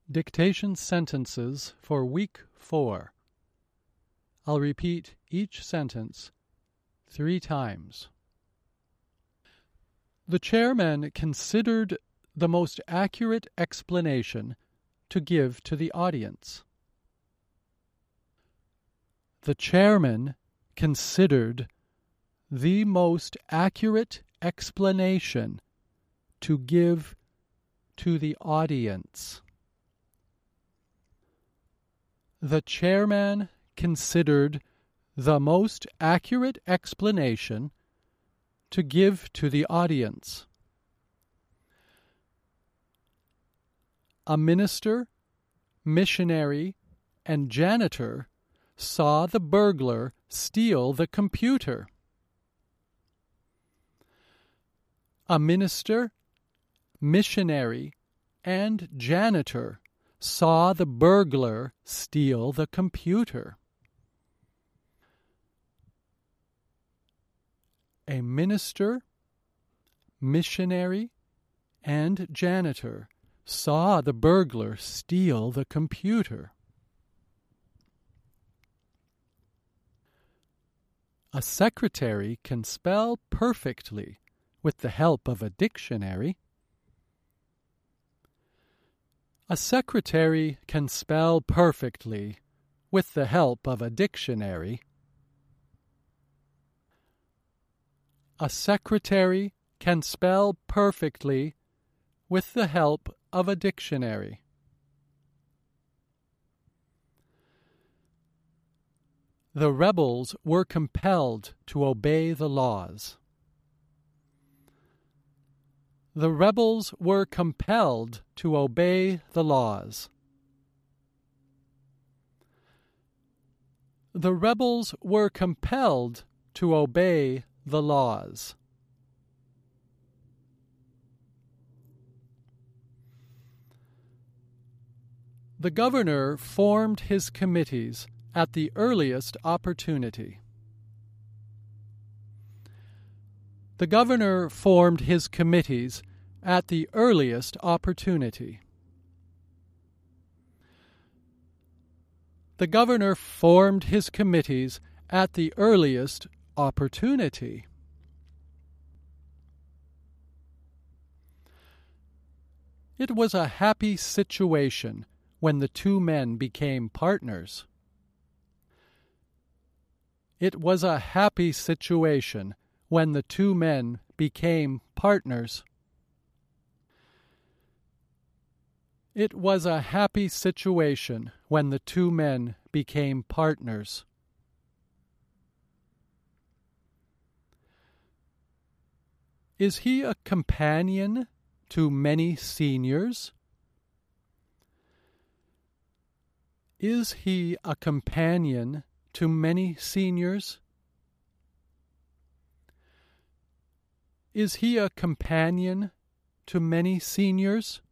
Dictation sentences for week 4. I'll repeat each sentence 3 times. The chairman considered the most accurate explanation to give to the audience. The chairman considered the most accurate explanation to give to the audience. The chairman considered the most accurate explanation to give to the audience. A minister, missionary, and janitor saw the burglar steal the computer. A minister, missionary, and janitor saw the burglar steal the computer. A minister, missionary, and janitor saw the burglar steal the computer. A secretary can spell perfectly with the help of a dictionary. A secretary can spell perfectly with the help of a dictionary. A secretary can spell perfectly with the help of a dictionary. The rebels were compelled to obey the laws. The rebels were compelled to obey the laws. The rebels were compelled to obey the laws. The governor formed his committees at the earliest opportunity. The governor formed his committees at the earliest opportunity. The governor formed his committees at the earliest opportunity. It was a happy situation when the 2 men became partners. It was a happy situation when the 2 men became partners. It was a happy situation when the 2 men became partners. Is he a companion to many seniors? Is he a companion to many seniors? Is he a companion to many seniors?